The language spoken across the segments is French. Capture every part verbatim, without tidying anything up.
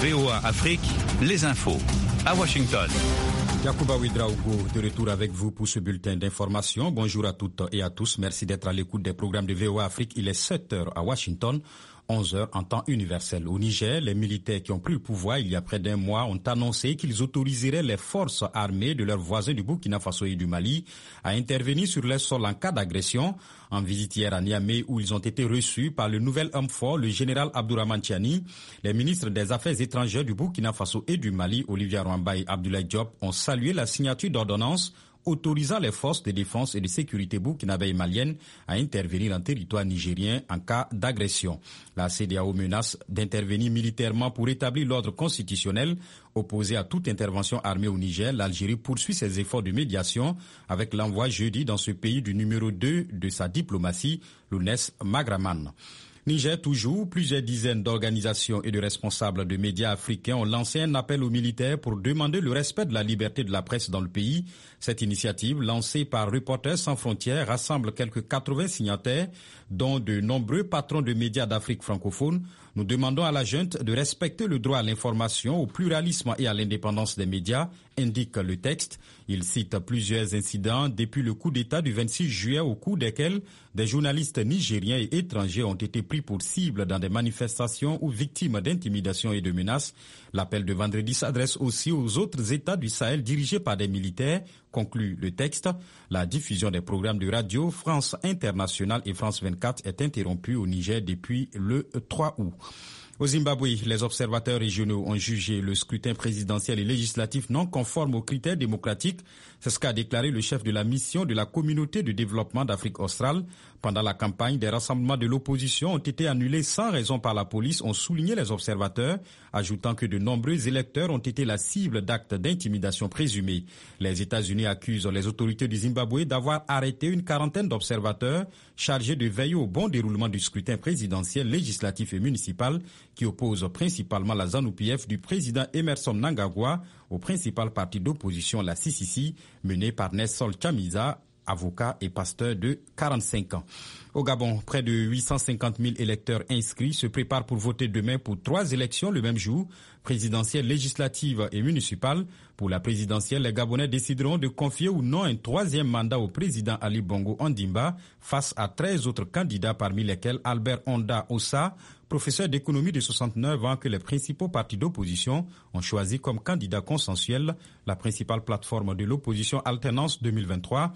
V O A Afrique, les infos à Washington. Yacouba Ouedraogo, de retour avec vous pour ce bulletin d'information. Bonjour à toutes et à tous. Merci d'être à l'écoute des programmes de V O A Afrique. Il est sept heures à Washington, onze heures en temps universel. Au Niger, les militaires qui ont pris le pouvoir il y a près d'un mois ont annoncé qu'ils autoriseraient les forces armées de leurs voisins du Burkina Faso et du Mali à intervenir sur leur sol en cas d'agression. En visite hier à Niamey, où ils ont été reçus par le nouvel homme fort, le général Abdourahmane Tiani, les ministres des Affaires étrangères du Burkina Faso et du Mali, Olivier Rwamba et Abdoulaye Diop, ont salué la signature d'ordonnances autorisant les forces de défense et de sécurité burkinabè et maliennes à intervenir en territoire nigérien en cas d'agression. La C D A O menace d'intervenir militairement pour établir l'ordre constitutionnel. Opposé à toute intervention armée au Niger, l'Algérie poursuit ses efforts de médiation avec l'envoi jeudi dans ce pays du numéro deux de sa diplomatie, Lounès Magraman. Niger toujours, plusieurs dizaines d'organisations et de responsables de médias africains ont lancé un appel aux militaires pour demander le respect de la liberté de la presse dans le pays. Cette initiative, lancée par Reporters sans frontières, rassemble quelques quatre-vingts signataires, dont de nombreux patrons de médias d'Afrique francophone. Nous demandons à la junte de respecter le droit à l'information, au pluralisme et à l'indépendance des médias, indique le texte. Il cite plusieurs incidents depuis le coup d'État du vingt-six juillet au cours desquels des journalistes nigériens et étrangers ont été pris pour cible dans des manifestations ou victimes d'intimidation et de menaces. L'appel de vendredi s'adresse aussi aux autres États du Sahel dirigés par des militaires, conclut le texte. La diffusion des programmes de radio France Internationale et France vingt-quatre est interrompue au Niger depuis le trois août. Au Zimbabwe, les observateurs régionaux ont jugé le scrutin présidentiel et législatif non conforme aux critères démocratiques. C'est ce qu'a déclaré le chef de la mission de la communauté de développement d'Afrique australe. Pendant la campagne, des rassemblements de l'opposition ont été annulés sans raison par la police, ont souligné les observateurs, ajoutant que de nombreux électeurs ont été la cible d'actes d'intimidation présumés. Les États-Unis accusent les autorités du Zimbabwe d'avoir arrêté une quarantaine d'observateurs chargés de veiller au bon déroulement du scrutin présidentiel, législatif et municipal qui oppose principalement la ZANU P F du président Emmerson Mnangagwa au principal parti d'opposition, la C C C, mené par Nelson Chamisa, avocat et pasteur de quarante-cinq ans. Au Gabon, près de huit cent cinquante mille électeurs inscrits se préparent pour voter demain pour trois élections le même jour, présidentielle, législative et municipale. Pour la présidentielle, les Gabonais décideront de confier ou non un troisième mandat au président Ali Bongo Ondimba face à treize autres candidats, parmi lesquels Albert Onda Ossa, professeur d'économie de soixante-neuf ans, que les principaux partis d'opposition ont choisi comme candidat consensuel. La principale plateforme de l'opposition, Alternance deux mille vingt-trois,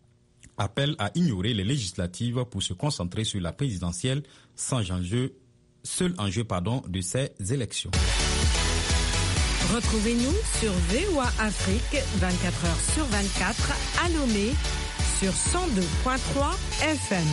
appelle à ignorer les législatives pour se concentrer sur la présidentielle, sans enjeu, seul enjeu pardon, de ces élections. Retrouvez-nous sur V O A Afrique vingt-quatre heures sur vingt-quatre à Lomé sur cent deux virgule trois F M.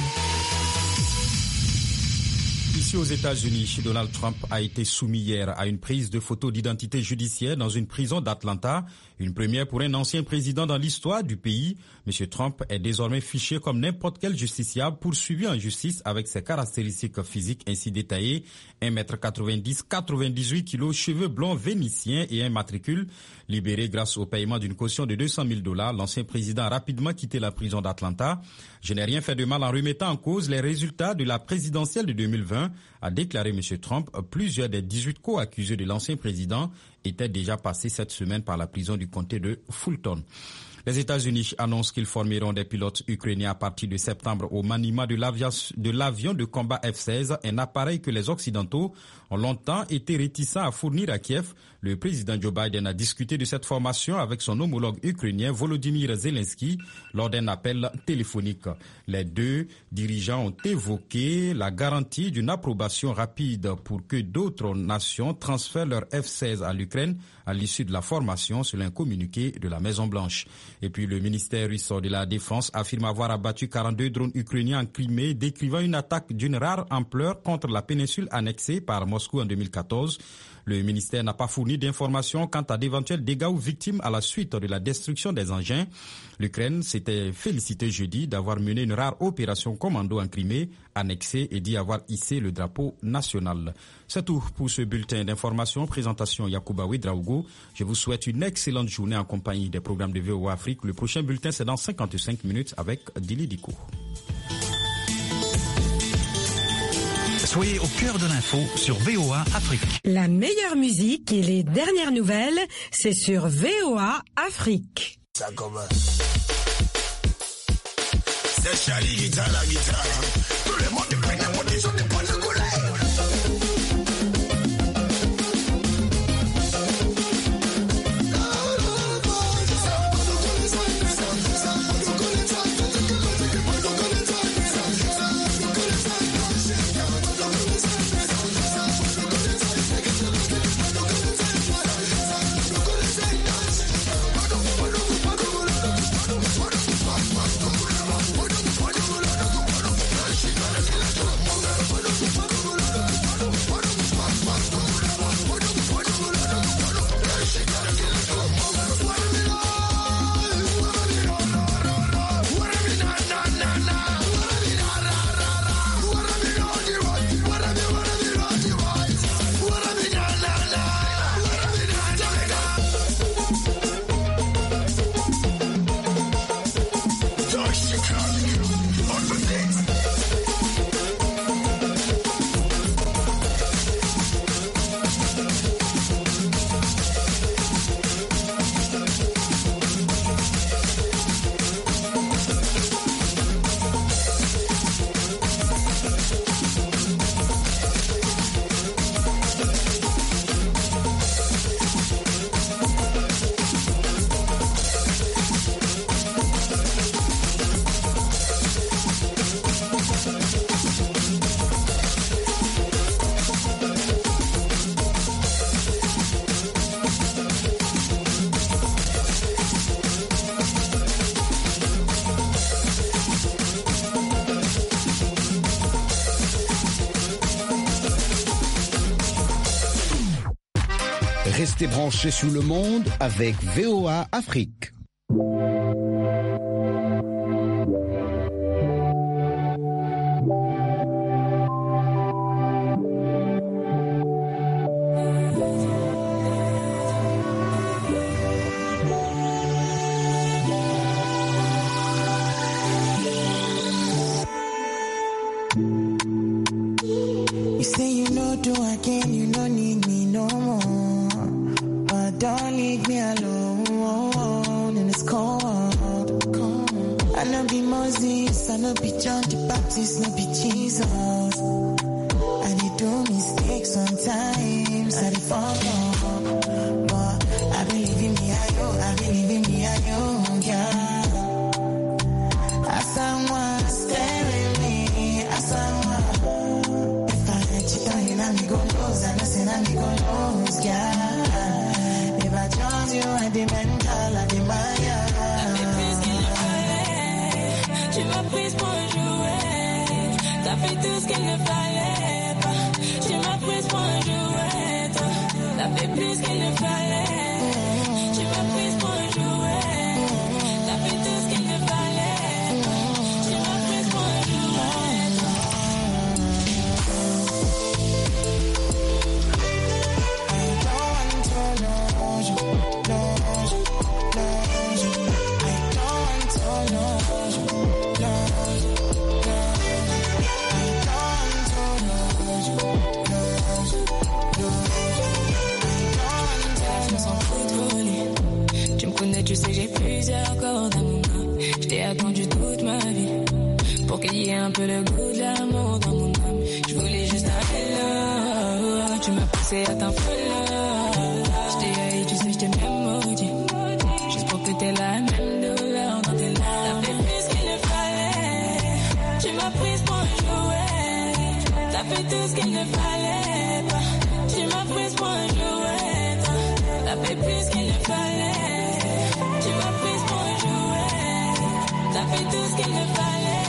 Ici aux États-Unis, Donald Trump a été soumis hier à une prise de photo d'identité judiciaire dans une prison d'Atlanta. Une première pour un ancien président dans l'histoire du pays. M. Trump est désormais fiché comme n'importe quel justiciable poursuivi en justice avec ses caractéristiques physiques ainsi détaillées. un mètre quatre-vingt-dix, quatre-vingt-dix-huit kilos, cheveux blonds vénitiens et un matricule. Libéré grâce au paiement d'une caution de deux cent mille dollars, l'ancien président a rapidement quitté la prison d'Atlanta. Je n'ai rien fait de mal en remettant en cause les résultats de la présidentielle de deux mille vingt, a déclaré M. Trump. Plusieurs des dix-huit co-accusés de l'ancien président étaient déjà passés cette semaine par la prison du comté de Fulton. Les États-Unis annoncent qu'ils formeront des pilotes ukrainiens à partir de septembre au maniement de l'avion de combat F seize, un appareil que les Occidentaux ont longtemps été réticents à fournir à Kiev. Le président Joe Biden a discuté de cette formation avec son homologue ukrainien Volodymyr Zelensky lors d'un appel téléphonique. Les deux dirigeants ont évoqué la garantie d'une approbation rapide pour que d'autres nations transfèrent leur F seize à l'Ukraine à l'issue de la formation, selon un communiqué de la Maison-Blanche. Et puis le ministère russe de la Défense affirme avoir abattu quarante-deux drones ukrainiens en Crimée, décrivant une attaque d'une rare ampleur contre la péninsule annexée par Moscou en deux mille quatorze. Le ministère n'a pas fourni d'informations quant à d'éventuels dégâts ou victimes à la suite de la destruction des engins. L'Ukraine s'était félicitée jeudi d'avoir mené une rare opération commando en Crimée, annexée, et d'y avoir hissé le drapeau national. C'est tout pour ce bulletin d'information. Présentation Yacouba Ouedraogo. Je vous souhaite une excellente journée en compagnie des programmes de V O A Afrique. Le prochain bulletin, c'est dans cinquante-cinq minutes avec Dili Diko. Soyez au cœur de l'info sur V O A Afrique. La meilleure musique et les dernières nouvelles, c'est sur V O A Afrique. Ça commence. C'est Charlie guitare, la guitare. Tout le monde est prêt à monter sur des points de colère. Restez branchés sur le monde avec V O A Afrique. You say you know do again, you don't need me no more. Don't leave me alone in this cold. I know be Moses, I know be John the Baptist, no be Jesus. I did do mistakes sometimes, I did fall off. But I believe in me, I know, I believe in me, I know, yeah. As someone stay with me, as someone. If I let you down, you know me go lose, I know say I me go lose, yeah. You are the mental, I the Maya. Tu m'as prise pour jouer. T'as fait tout ce qu'il ne fallait pas. Tu m'as prise pour jouer. Toi, t'as fait plus qu'il ne fallait. Tu m'as prise pour jouer. T'as fait tout ce qu'il ne fallait pas. Tu m'as prise pour tu sais que j'ai plusieurs cordes à mon âme. Je t'ai attendu toute ma vie pour qu'il y ait un peu le goût de l'amour dans mon âme. Je voulais juste un hello. Tu m'as poussé à t'enfoler. Je t'ai haï, tu sais que je t'ai même maudit. Juste pour que t'aies la même douleur dans tes larmes. T'as fait plus qu'il ne fallait. Tu m'as prise pour jouer. T'as fait tout ce qu'il ne fallait pas. Tu m'as prise pour jouer. T'as fait plus qu'il ne fallait. Tu m'as prise pour jouer. T'as fait tout ce qu'il ne fallait.